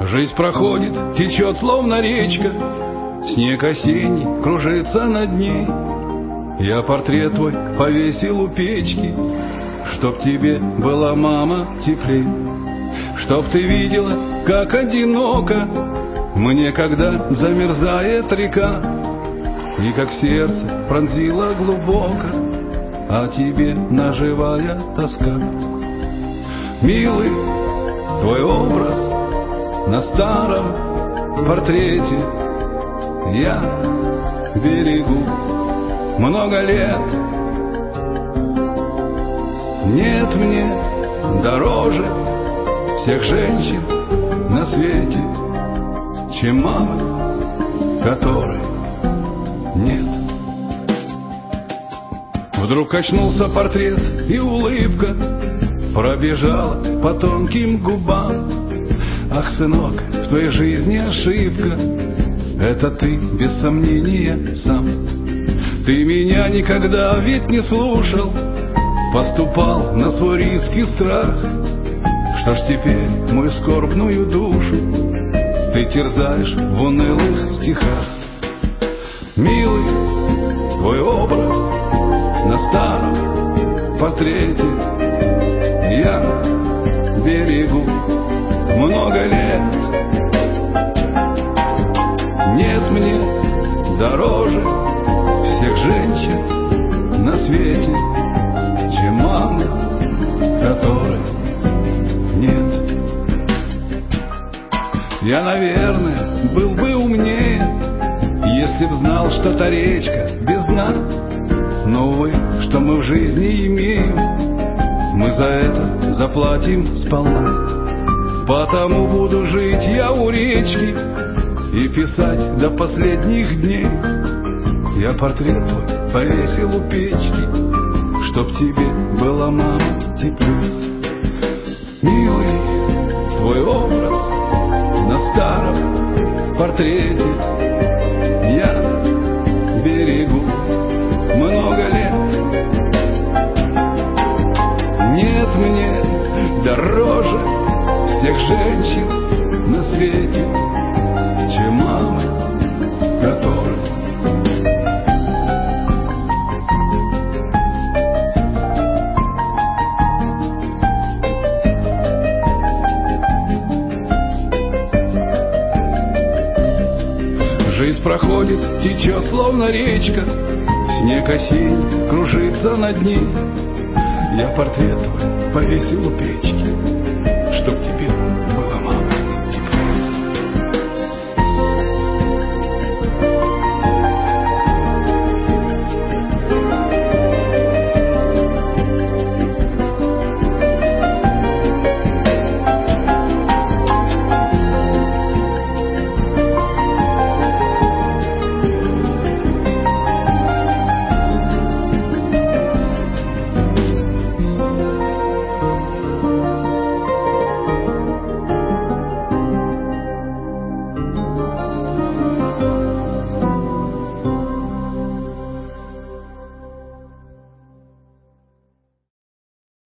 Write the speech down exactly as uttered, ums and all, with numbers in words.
Жизнь проходит, течет, словно речка, снег осенний кружится над ней. Я портрет твой повесил у печки, чтоб тебе была, мама, теплей. Чтоб ты видела, как одиноко мне, когда замерзает река, и как сердце пронзило глубоко о тебе наживая тоска. Милый твой образ на старом портрете я берегу много лет. Нет мне дороже всех женщин на свете, чем мама, которой нет. Вдруг качнулся портрет, и улыбка пробежала по тонким губам. Ах, сынок, в твоей жизни ошибка, это ты, без сомнения, сам. Ты меня никогда ведь не слушал, поступал на свой риск и страх. Что ж теперь мою скорбную душу ты терзаешь в унылых стихах? Милый твой образ на старом портрете я берегу много лет. Нет мне дороже всех женщин на свете, чем мама, которой нет. Я, наверное, был бы умнее, если б знал, что та речка без дна. Но, увы, что мы в жизни имеем, мы за это заплатим сполна. Потому буду жить я у речки и писать до последних дней. Я портрет твой повесил у печки, чтоб тебе была, мама, теплей. Милый твой образ на старом портрете я берегу много лет. Нет мне дороже всех женщин на свете, чем мама, которой жизнь проходит, течет, словно речка, снег осенний кружится над ней. Я портрет твой повесил у печки, чтоб тебе